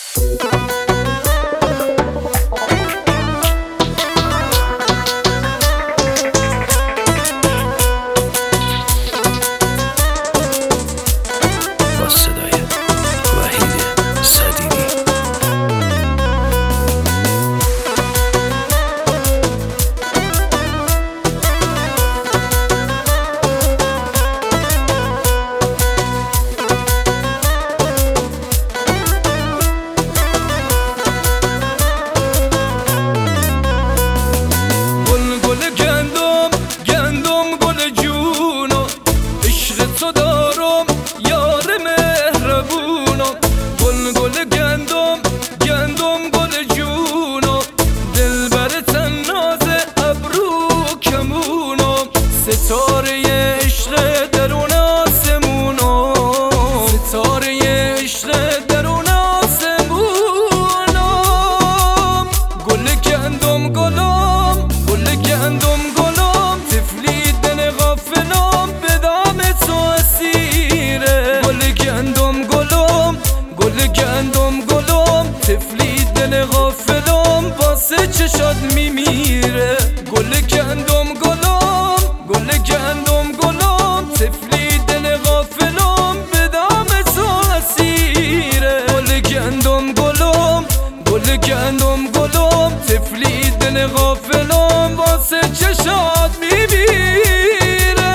ستاره عشق درون آسمونو، ستاره عشق درون آسمونو. گل گندم گلم، گل گندم گلم، طفلی دل غافلم به دام تو اسیره. گل گندم گلم، گل گندم گلم، طفلی دل غافلم واسه چشات میمیره. گل گندم گلم، گل گندم گلم، طفلی دل غافلم به دام تو اسیره. گل گندم گلم، گل گندم گلم، طفلی دل غافلم واسه چشات میمیره.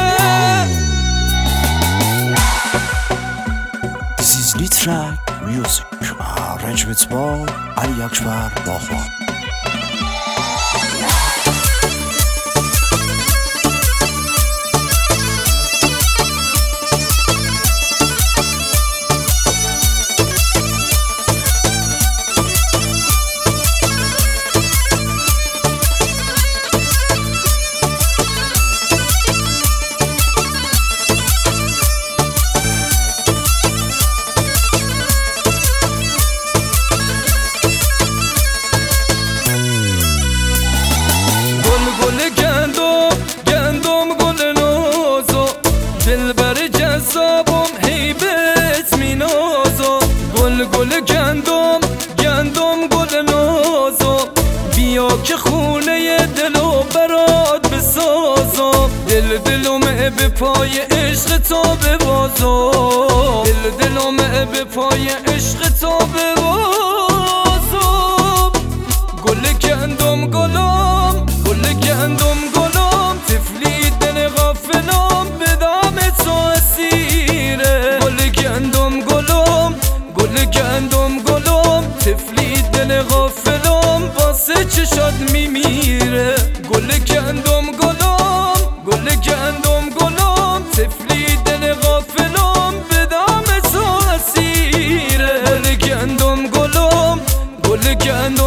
This is Litrack Music. Arrangement by Ali Akbar Baha. دلبر جذابم هیبت مینازم. گل گل گندم گندم گل نازم، بیا که خونه دلو برات بسازم. دل دلمه به پای عشق تو ببازم، دل دلمه به پای عشق تو ببازم. گل گندم گلم، گل گندم گلم، طفلی دل غافلم به دام تو اسیره. گل گندم گلم، گل گندم گلم، طفلی دل غافلم واسه چشات میمیره. گل گندم گلم، گل گندم گلم، طفلی دل غافلم به دام تو اسیره. گل گندم گلم، گل گندم